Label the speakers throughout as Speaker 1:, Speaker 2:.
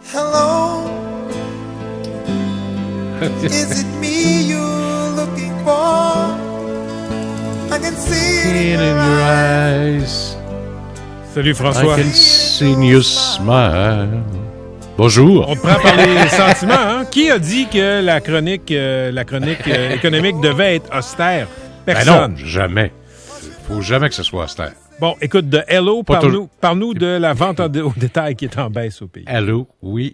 Speaker 1: Hello, is it me you're looking for? I can see it in your eyes.
Speaker 2: Salut François.
Speaker 3: I can see you smile. Bonjour.
Speaker 2: On te prend par les sentiments, hein? Qui a dit que la chronique économique devait être austère? Personne.
Speaker 3: Ben non, jamais. Faut jamais que ce soit austère.
Speaker 2: Bon, écoute, de Hello, parle-nous de la vente au détail qui est en baisse au pays.
Speaker 3: Hello, oui.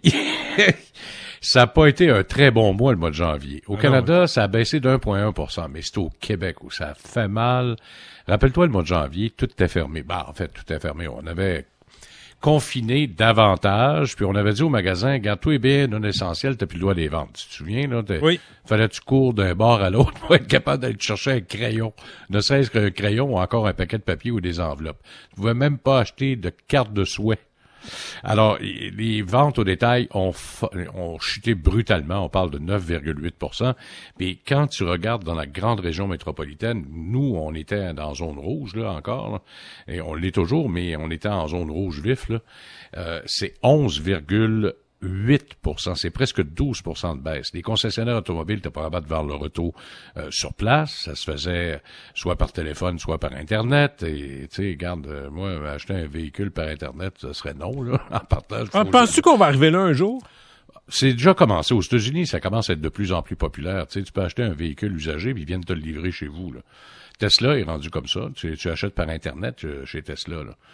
Speaker 3: Ça n'a pas été un très bon mois le mois de janvier. Au Canada, ça a baissé d'1,1 %, mais c'est au Québec où ça fait mal. Rappelle-toi, le mois de janvier, tout était fermé. Ben, en fait, tout était fermé. On avait confiné davantage, puis on avait dit au magasin, garde tous les biens non essentiels, t'as plus le droit de les vendre. Tu te souviens, là?
Speaker 2: Oui.
Speaker 3: Fallait que tu cours d'un bord à l'autre pour être capable d'aller chercher un crayon. Ne serait-ce qu'un crayon ou encore un paquet de papier ou des enveloppes. Tu pouvais même pas acheter de carte de souhait. Alors, les ventes au détail ont chuté brutalement. On parle de 9,8 %. Mais quand tu regardes dans la grande région métropolitaine, nous, on était dans zone rouge, là, encore, là, et on l'est toujours, mais on était en zone rouge vif, là. C'est 11,8 %. C'est presque 12 % de baisse. Les concessionnaires automobiles étaient pas capables de voir le retour sur place. Ça se faisait soit par téléphone, soit par Internet. Et, tu sais, regarde, moi, acheter un véhicule par Internet, ça serait non, là, en partage.
Speaker 2: Penses-tu qu'on va arriver là un jour?
Speaker 3: C'est déjà commencé. Aux États-Unis, ça commence à être de plus en plus populaire. Tu sais, tu peux acheter un véhicule usagé, puis ils viennent te le livrer chez vous, là. Tesla est rendu comme ça. Tu achètes par Internet chez Tesla, là.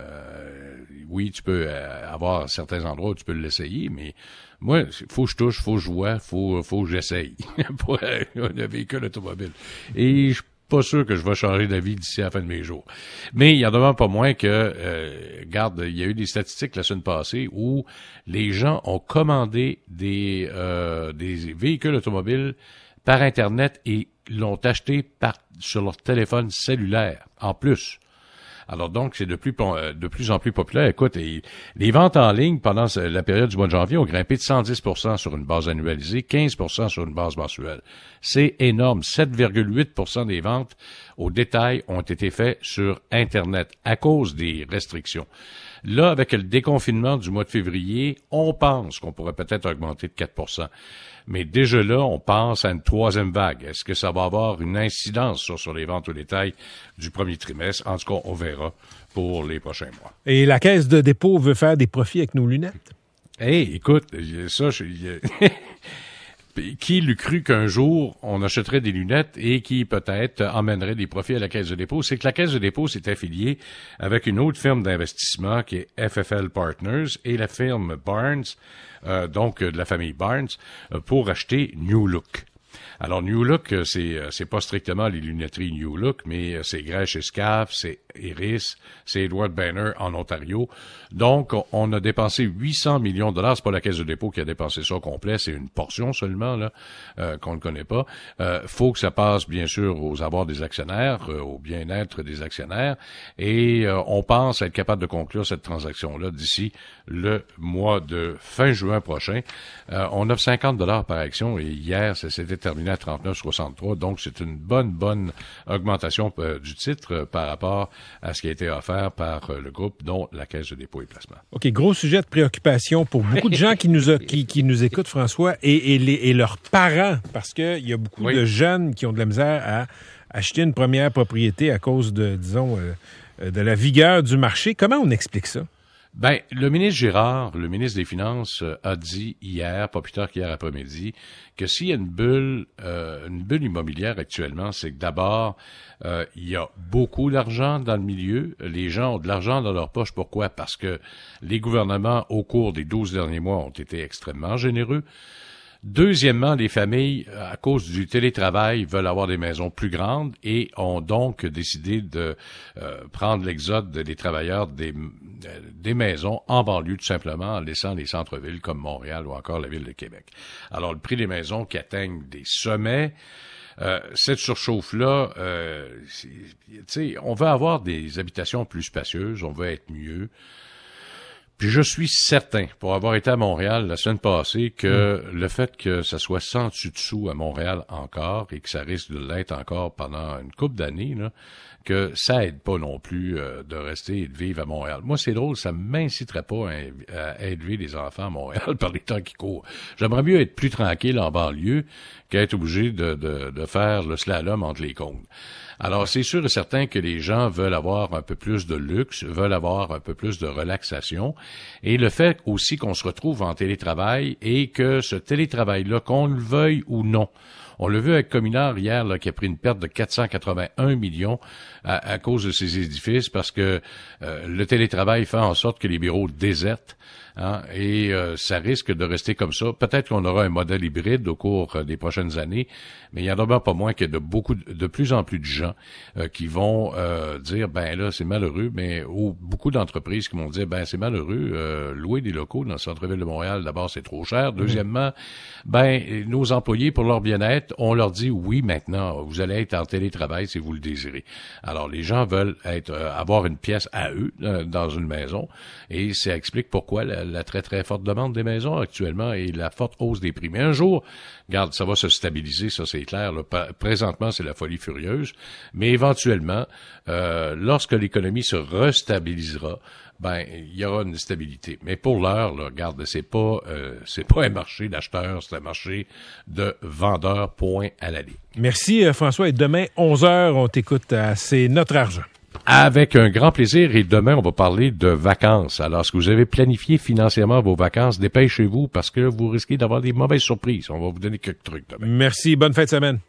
Speaker 3: Oui, tu peux avoir certains endroits où tu peux l'essayer, mais moi, faut que je touche, faut que je vois, faut que j'essaye pour un véhicule automobile. Et je suis pas sûr que je vais changer d'avis d'ici à la fin de mes jours. Mais il y en a pas moins que, regarde, il y a eu des statistiques la semaine passée où les gens ont commandé des véhicules automobiles par Internet et l'ont acheté sur leur téléphone cellulaire, en plus. Alors donc, c'est de plus en plus populaire. Écoute, les ventes en ligne pendant la période du mois de janvier ont grimpé de 110 % sur une base annualisée, 15 % sur une base mensuelle. C'est énorme. 7,8 % des ventes au détail ont été faites sur Internet à cause des restrictions. Là, avec le déconfinement du mois de février, on pense qu'on pourrait peut-être augmenter de 4 %. Mais déjà là, on pense à une troisième vague. Est-ce que ça va avoir une incidence sur les ventes au détail du premier trimestre? En tout cas, on verra pour les prochains mois.
Speaker 2: Et la Caisse de dépôt veut faire des profits avec nos lunettes?
Speaker 3: Hey, écoute, ça, qui l'eût cru qu'un jour, on achèterait des lunettes et qui peut-être emmènerait des profits à la Caisse de dépôt? C'est que la Caisse de dépôt s'est affiliée avec une autre firme d'investissement qui est FFL Partners et la firme Barnes, donc de la famille Barnes, pour acheter New Look. Alors, New Look, c'est pas strictement les lunetteries New Look, mais c'est Grèche et Scaf, c'est Iris, c'est Edward Banner en Ontario. Donc, on a dépensé 800 millions de dollars. C'est pas la Caisse de dépôt qui a dépensé ça au complet, c'est une portion seulement, là, qu'on ne connaît pas. Faut que ça passe, bien sûr, aux avoirs des actionnaires, au bien-être des actionnaires. Et on pense être capable de conclure cette transaction-là d'ici le mois de fin juin prochain. On offre 50 $ par action et hier, ça s'était terminé à 39,63. Donc, c'est une bonne augmentation du titre par rapport à ce qui a été offert par le groupe, dont la Caisse de dépôt et placement.
Speaker 2: OK, gros sujet de préoccupation pour beaucoup de gens qui nous écoutent, François, et leurs parents, parce qu'il y a beaucoup de jeunes qui ont de la misère à acheter une première propriété à cause de, disons, de la vigueur du marché. Comment on explique ça?
Speaker 3: Ben, le ministre Girard, le ministre des Finances, a dit hier, pas plus tard qu'hier après-midi, que s'il y a une bulle immobilière actuellement, c'est que d'abord, il y a beaucoup d'argent dans le milieu. Les gens ont de l'argent dans leur poche. Pourquoi? Parce que les gouvernements, au cours des 12 derniers mois, ont été extrêmement généreux. Deuxièmement, les familles, à cause du télétravail, veulent avoir des maisons plus grandes et ont donc décidé de prendre l'exode des travailleurs des maisons en banlieue, tout simplement, en laissant les centres-villes comme Montréal ou encore la ville de Québec. Alors, le prix des maisons qui atteignent des sommets, cette surchauffe-là, tu sais, on veut avoir des habitations plus spacieuses, on veut être mieux. Puis je suis certain, pour avoir été à Montréal la semaine passée, que le fait que ça soit sans dessus-dessous à Montréal encore et que ça risque de l'être encore pendant une couple d'années, là, que ça aide pas non plus de rester et de vivre à Montréal. Moi, c'est drôle, ça m'inciterait pas à élever les enfants à Montréal par les temps qui courent. J'aimerais mieux être plus tranquille en banlieue qu'être obligé de faire le slalom entre les cônes. Alors, c'est sûr et certain que les gens veulent avoir un peu plus de luxe, veulent avoir un peu plus de relaxation. Et le fait aussi qu'on se retrouve en télétravail et que ce télétravail-là, qu'on le veuille ou non, on l'a vu avec Cominard hier, là, qui a pris une perte de 481 millions à cause de ces édifices parce que le télétravail fait en sorte que les bureaux désertent. Hein, et ça risque de rester comme ça. Peut-être qu'on aura un modèle hybride au cours des prochaines années, mais il y en aura pas moins qu'il y a de plus en plus de gens qui vont dire, ben là, c'est malheureux, mais beaucoup d'entreprises qui vont dire, ben c'est malheureux, louer des locaux dans le centre-ville de Montréal, d'abord, c'est trop cher. Deuxièmement, ben nos employés, pour leur bien-être, on leur dit, oui, maintenant, vous allez être en télétravail si vous le désirez. Alors, les gens veulent avoir une pièce à eux dans une maison, et ça explique pourquoi la très, très forte demande des maisons actuellement et la forte hausse des prix. Mais un jour, regarde, ça va se stabiliser, ça c'est clair. Là. Présentement, c'est la folie furieuse. Mais éventuellement, lorsque l'économie se restabilisera, ben il y aura une stabilité. Mais pour l'heure, là, regarde, c'est pas un marché d'acheteurs, c'est un marché de vendeurs, point à la ligne.
Speaker 2: Merci François. Et demain, 11h, on t'écoute à C'est notre argent.
Speaker 3: Avec un grand plaisir, et demain, on va parler de vacances. Alors, est-ce que vous avez planifié financièrement vos vacances? Dépêchez-vous parce que vous risquez d'avoir des mauvaises surprises. On va vous donner quelques trucs demain.
Speaker 2: Merci, bonne fin de semaine.